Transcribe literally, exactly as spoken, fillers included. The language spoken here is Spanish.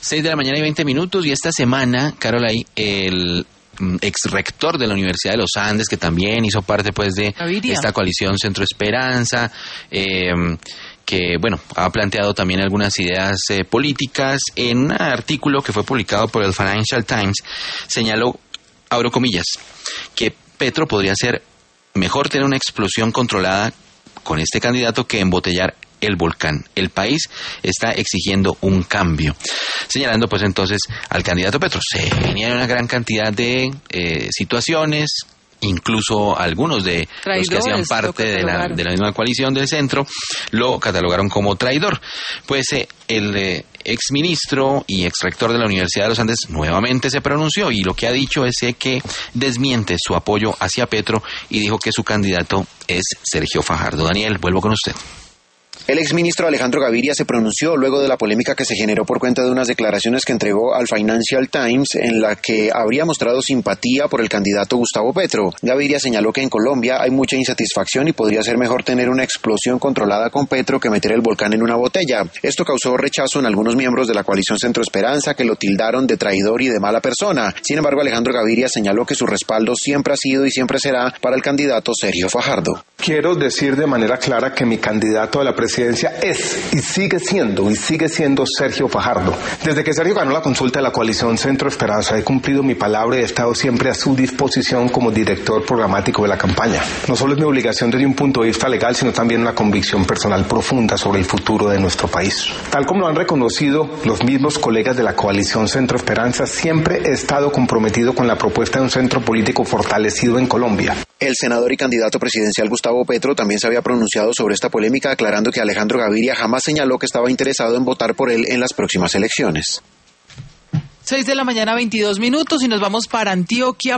seis de la mañana y veinte minutos, y esta semana, Carol, ahí el ex rector de la Universidad de los Andes, que también hizo parte pues de Gaviria. esta coalición Centro Esperanza, eh, que bueno, ha planteado también algunas ideas eh, políticas. En un artículo que fue publicado por el Financial Times, señaló, abro comillas, que Petro podría ser mejor tener una explosión controlada con este candidato que embotellar el volcán. El país está exigiendo un cambio. Señalando pues entonces al candidato Petro. Se venían una gran cantidad de eh, situaciones, incluso algunos de Traidores, los que hacían parte de la, de la misma coalición del centro lo catalogaron como traidor. Pues eh, el eh, exministro y exrector de la Universidad de los Andes nuevamente se pronunció, y lo que ha dicho es eh, que desmiente su apoyo hacia Petro y dijo que su candidato es Sergio Fajardo. Daniel, vuelvo con usted. El exministro Alejandro Gaviria se pronunció luego de la polémica que se generó por cuenta de unas declaraciones que entregó al Financial Times, en la que habría mostrado simpatía por el candidato Gustavo Petro. Gaviria señaló que en Colombia hay mucha insatisfacción y podría ser mejor tener una explosión controlada con Petro que meter el volcán en una botella. Esto causó rechazo en algunos miembros de la coalición Centro Esperanza, que lo tildaron de traidor y de mala persona. Sin embargo, Alejandro Gaviria señaló que su respaldo siempre ha sido y siempre será para el candidato Sergio Fajardo. Quiero decir de manera clara que mi candidato a la presidencia es y sigue siendo y sigue siendo Sergio Fajardo. Desde que Sergio ganó la consulta de la coalición Centro Esperanza, he cumplido mi palabra y he estado siempre a su disposición como director programático de la campaña. No solo es mi obligación desde un punto de vista legal, sino también una convicción personal profunda sobre el futuro de nuestro país. Tal como lo han reconocido los mismos colegas de la coalición Centro Esperanza, siempre he estado comprometido con la propuesta de un centro político fortalecido en Colombia. El senador y candidato presidencial Gustavo Petro también se había pronunciado sobre esta polémica, aclarando que Alejandro Gaviria jamás señaló que estaba interesado en votar por él en las próximas elecciones. seis de la mañana, veintidós minutos, y nos vamos para Antioquia.